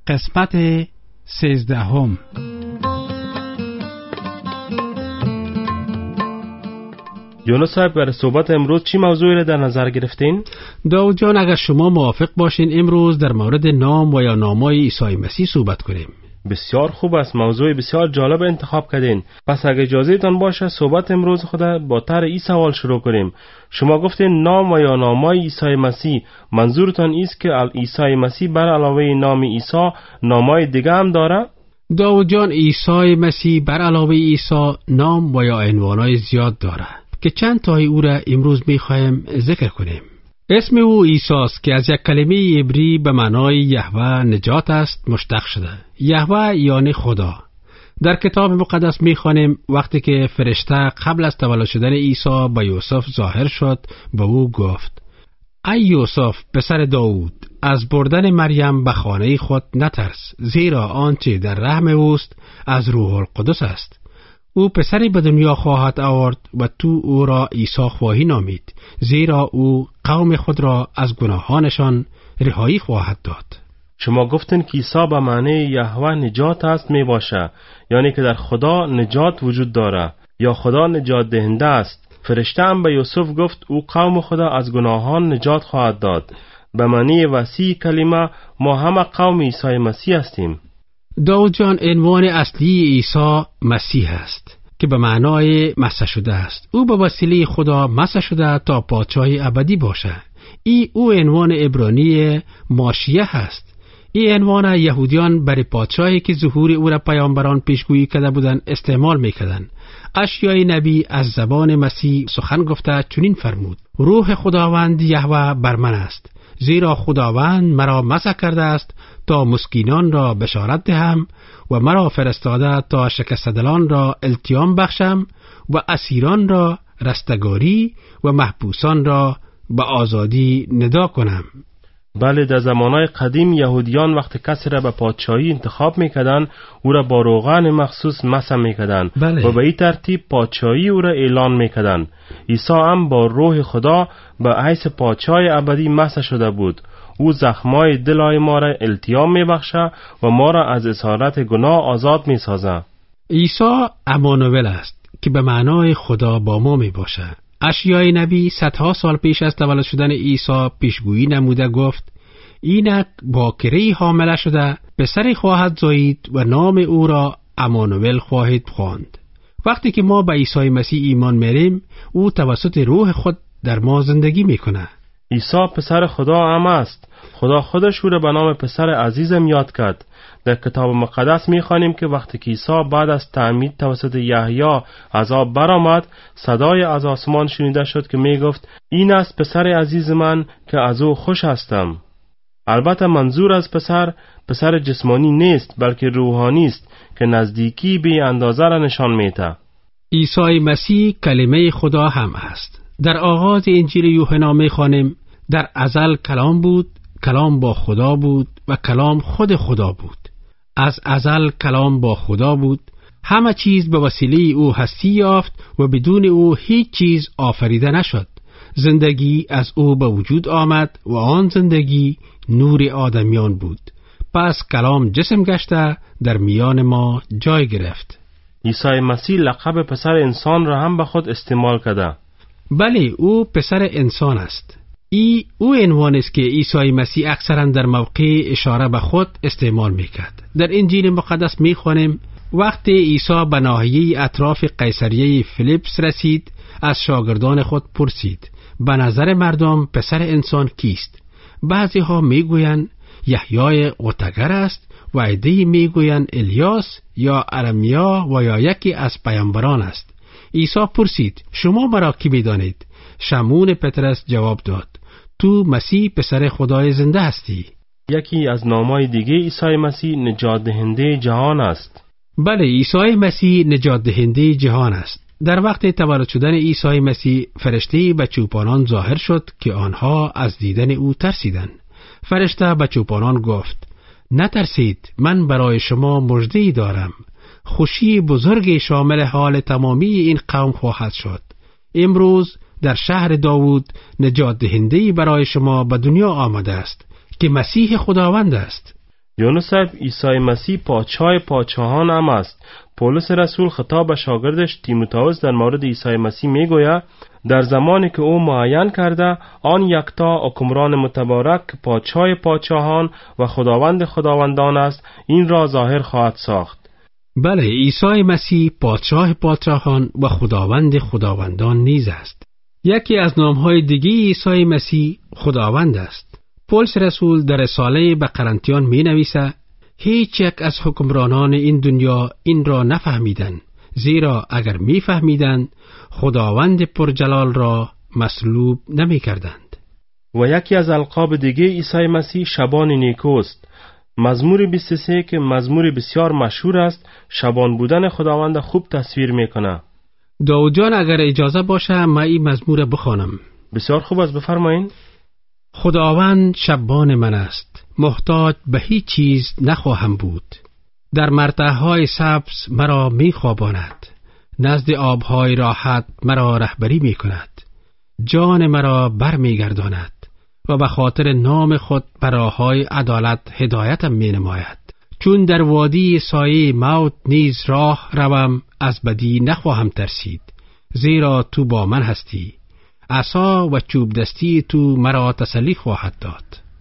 قسمت 13. یونس صاحب، برای صحبت امروز چی موضوعی را در نظر گرفتین؟ داود جان، اگر شما موافق باشین امروز در مورد نام و یا نامای عیسی مسیح صحبت کنیم. بسیار خوب است، موضوع بسیار جالب انتخاب کردین. پس اگه اجازه تان باشه صحبت امروز خود با طرح این سوال شروع کنیم. شما گفتین نام و یا نامای عیسی مسیح، منظورتان است که عیسی مسیح بر علاوه نام عیسی نامای دیگه هم داره؟ داود جان، عیسی مسیح بر علاوه عیسی نام و یا عنوانای زیاد داره که چند تای او را امروز می‌خوایم ذکر کنیم. اسم او عیسی است که از یک کلمه عبری به معنای یهوه نجات است مشتق شده. یهوه یعنی خدا. در کتاب مقدس می‌خوانیم وقتی که فرشته قبل از تولد شدن عیسی به یوسف ظاهر شد به او گفت: ای یوسف پسر داوود، از بردن مریم به خانه خود نترس، زیرا آنچه در رحم اوست از روح القدس است. او پسری به دنیا خواهد آورد و تو او را عیسی خواهی نامید، زیرا او قوم خود را از گناهانشان رهایی خواهد داد. شما گفتین که عیسی به معنی یهوه نجات است می باشه، یعنی که در خدا نجات وجود داره یا خدا نجات دهنده است. فرشته هم به یوسف گفت او قوم خدا از گناهان نجات خواهد داد. به معنی وسیع کلمه ما همه قوم عیسی مسیح هستیم. داود جان، عنوان اصلی عیسی مسیح است که به معنای مسیح شده است. او به وسیله خدا مسیح شده تا پادشاه ابدی باشه. او عنوان عبرانی ماشیه است. این عنوان یهودیان برای پادشاهی که ظهور او را پیامبران پیشگویی کرده بودند استعمال میکردند. اشعیا نبی از زبان مسیح سخن گفته چنین فرمود: روح خداوند یهوه بر من است، زیرا خداوند مرا مسح کرده است تا مسکینان را بشارت دهم و مرا فرستاده تا شکسته دلان را التیام بخشم و اسیران را رستگاری و محبوسان را به آزادی ندا کنم. بله، در زمانهای قدیم یهودیان وقتی کسی را به پادشاهی انتخاب میکردن او را با روغن مخصوص مسح میکردن و به این ترتیب پادشاهی او را اعلان میکردن. عیسی هم با روح خدا به حیث پادشاه ابدی مسح شده بود. او زخمای دلای ما را التیام میبخشه و ما را از اسارت گناه آزاد میسازه. عیسی امانوئل است که به معنای خدا با ما میباشه. اشعیا نبی صدها سال پیش از تولد شدن عیسی پیشگویی نموده گفت: اینک باکره‌ای حامله شده پسری خواهد زایید و نام او را امانوئل خواهید خواند. وقتی که ما به عیسی مسیح ایمان میاریم او توسط روح خود در ما زندگی میکنه. عیسی پسر خدا هم است. خدا خودش او را به نام پسر عزیزم یاد کرد. در کتاب مقدس میخوانیم که وقتی که عیسی بعد از تعمید توسط یحیی از آب برآمد، صدای از آسمان شنیده شد که میگفت: این است پسر عزیز من که از او خوش هستم. البته منظور از پسر جسمانی نیست، بلکه روحانی است که نزدیکی به اندازه را نشان میده. عیسی مسیح کلمه خدا هم است. در آغاز انجیل یوحنا میخوانیم: در ازل کلام بود، کلام با خدا بود و کلام خود خدا بود. از ازل کلام با خدا بود. همه چیز به وسیله او هستی یافت و بدون او هیچ چیز آفریده نشد. زندگی از او به وجود آمد و آن زندگی نور آدمیان بود. پس کلام جسم گشته در میان ما جای گرفت. عیسی مسیح لقب پسر انسان را هم به خود استعمال کرده. بله، او پسر انسان است. او عنوان است که عیسی مسیح اکثرا در موقع اشاره به خود استعمال میکرد. در انجیل مقدس میخوانیم: وقتی عیسی به ناحیه اطراف قیصریه فیلیپس رسید از شاگردان خود پرسید: به نظر مردم پسر انسان کیست؟ بعضی ها میگویند یحیای غوطه‌گر است و عده‌ای میگویند الیاس یا ارمیا و یا یکی از پیامبران است. عیسی پرسید: شما مرا کی می‌دانید؟ شمعون پطرس جواب داد: تو مسیح پسر خدای زنده هستی. یکی از نام‌های دیگه عیسی مسیح نجات دهنده جهان است. بله، عیسی مسیح نجات دهنده جهان است. در وقت تولد شدن عیسی مسیح فرشته به چوپانان ظاهر شد که آنها از دیدن او ترسیدند. فرشته به چوپانان گفت: نترسید، من برای شما مژده‌ای دارم. خوشی بزرگی شامل حال تمامی این قوم خواهد شد. امروز در شهر داوود نجات دهنده‌ای برای شما به دنیا آمده است که مسیح خداوند است. یونس صاحب، عیسی مسیح پادشاه پادشاهان هم است. پولس رسول خطاب به شاگردش تیموتائوس در مورد عیسی مسیح میگوید در زمانی که او معین کرده آن یکتا حکمران متبارک که پادشاه پادشاهان و خداوند خداوندان است این را ظاهر خواهد ساخت. بله، عیسی مسیح پادشاه پادشاهان و خداوند خداوندان نیز است. یکی از نامهای دیگه عیسی مسیح خداوند است. پولس رسول در رساله به قرنتیان می نویسه هیچ یک از حکمرانان این دنیا این را نفهمیدند، زیرا اگر می فهمیدند خداوند پرجلال را مصلوب نمی کردند. و یکی از القاب دیگه عیسی مسیح شبان نیکوست. مزمور 23 که مزمور بسیار مشهور است شبان بودن خداوند خوب تصویر میکنه. داود جان اگر اجازه باشه من این مزمور بخوانم. بسیار خوب است، بفرمایید. خداوند شبان من است، محتاج به هیچ چیز نخواهم بود. در مرتعهای سبز مرا می خواباند، نزد آبهای راحت مرا رهبری می کند. جان مرا بر می گرداند و به خاطر نام خود بر راههای عدالت هدایتم می نماید. چون در وادی سایه موت نیز راه روم از بدی نخواهم ترسید، زیرا تو با من هستی. عصا و چوب دستی تو مرا تسلی خواهد داد.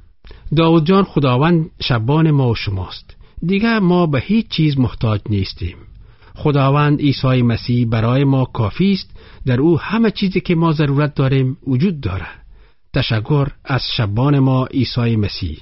داود جان، خداوند شبان ما و شماست. دیگر ما به هیچ چیز محتاج نیستیم. خداوند عیسی مسیح برای ما کافی است. در او همه چیزی که ما ضرورت داریم وجود داره. تشکر از شبان ما عیسی مسیح.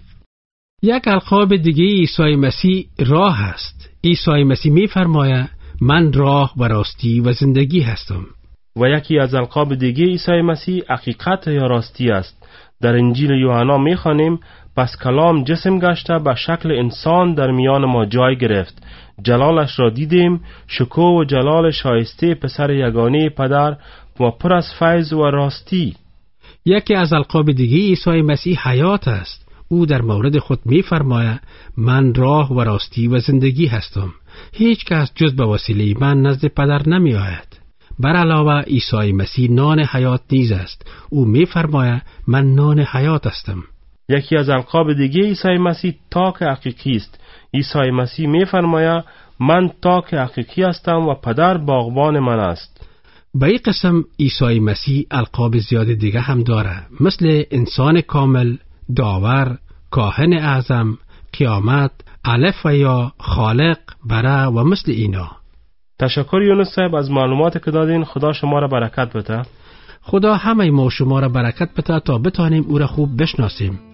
یک القاب دیگه عیسی مسیح راه است. عیسی مسیح می فرماید من راه و راستی و زندگی هستم. و یکی از القاب دیگه عیسی مسیح حقیقت یا راستی است. در انجیل یوحنا می‌خوانیم پس کلام جسم گشته به شکل انسان در میان ما جای گرفت. جلالش را دیدیم، شکوه و جلال شایسته پسر یگانه پدر و پر از فیض و راستی. یکی از القاب دیگه عیسی مسیح حیات است. او در مورد خود می‌فرماید من راه و راستی و زندگی هستم. هیچ کس جز به وسیله من نزد پدر نمی‌آید. بر علاوه عیسی مسیح نان حیات نیز است. او می‌فرماید من نان حیات هستم. یکی از القاب دیگه عیسی مسیح تاک حقیقی است. عیسی مسیح می‌فرماید من تاک حقیقی هستم و پدر باغبان من است. به این قسم عیسی مسیح القاب زیاد دیگه هم داره، مثل انسان کامل، داور، کاهن اعظم، قیامت، الف و یا، خالق، بره و مثل اینا. تشکر یونس صاحب از معلومات که دادین. خدا شما را برکت بده. خدا همه ما شما را برکت بده تا بتانیم او را خوب بشناسیم.